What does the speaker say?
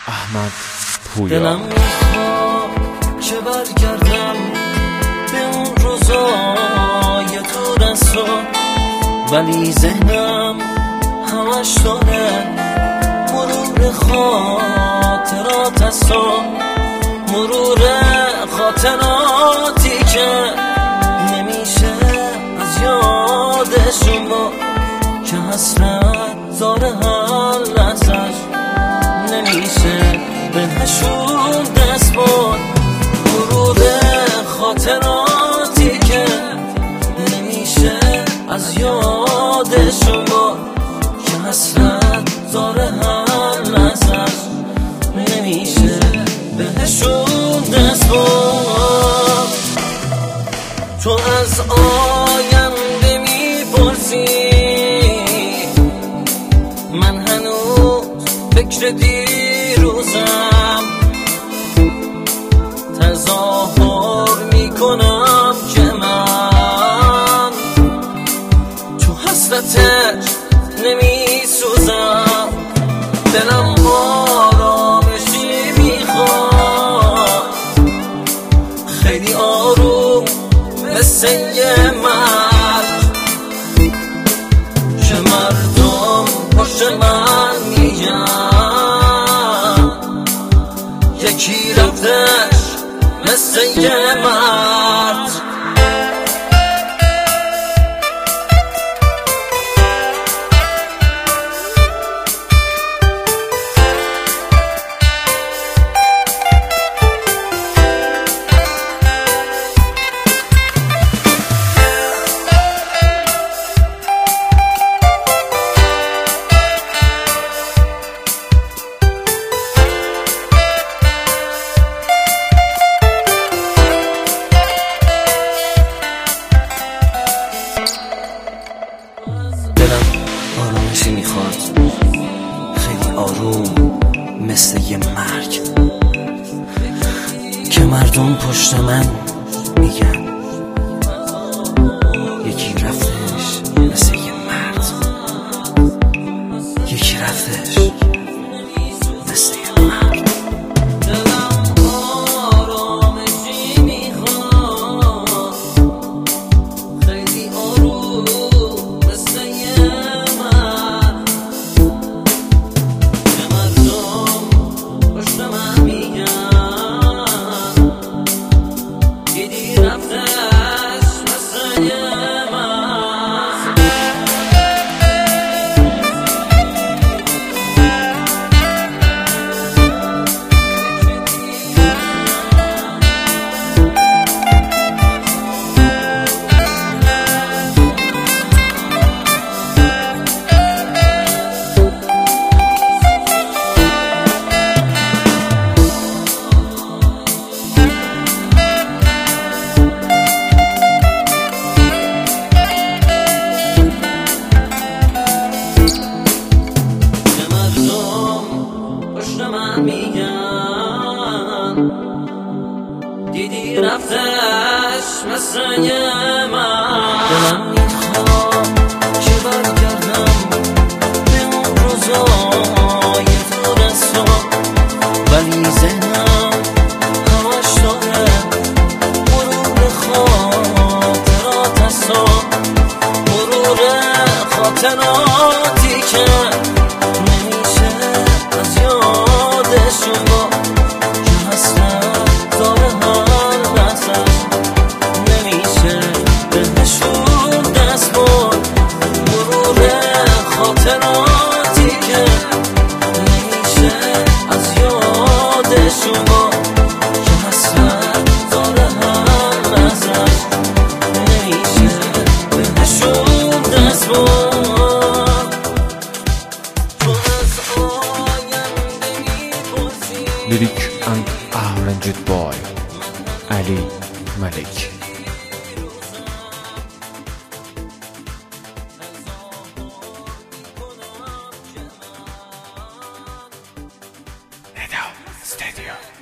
احمد پویا. دلم میخواد که برگردم به اون روزای تو دستا، ولی ذهنم همش داره مرور خاطرات هستا، مرور خاطراتی که نمیشه از یادشون با، که حسرت زاره هر لحظش نمیشه بهشون دست باد، مرور خاطراتی که نمیشه از یادشون با، که حسرت زاره هر لحظش نمیشه بهشون دست باد. تو از آینده میپرسی، من هنوز فکر دیروزم، تظاهر میکنم که من تو حسرتش نمیسوزم. دلم آرامشی میخواد، خیلی آروم مثل یه مرد، که مردم پشت من میگن یکی رفتش مثل یه مرد. دلم آرامشی میخواد، خیلی آروم مثل یه مرگ، که مردم پشت من میگن یکی رفتش مثل یه مرد، یکی رفتش مثل یه مرد. دلم آرامشی میخواد، خیلی آروم مثل یه مرد، که مردم پشت من میگن دیدی رفتش مثل یه مرد. دیدی رفتش مثل یه مرد. دلم میخواد که برگردم به اون روزای تو دستا، ولی ذهنم همش داره مرور خاطرات هستا، مرور خاطراتی که نمیشه از یادشون با، که حسرت داره هر لحظش نمیشه بهشون دست باد، مرور خاطراتی که نمیشه از یادشون با، که حسرت داره هر لحظش نمیشه بهشون دست باد. Lyric and arranged by Ali Malik. Studio.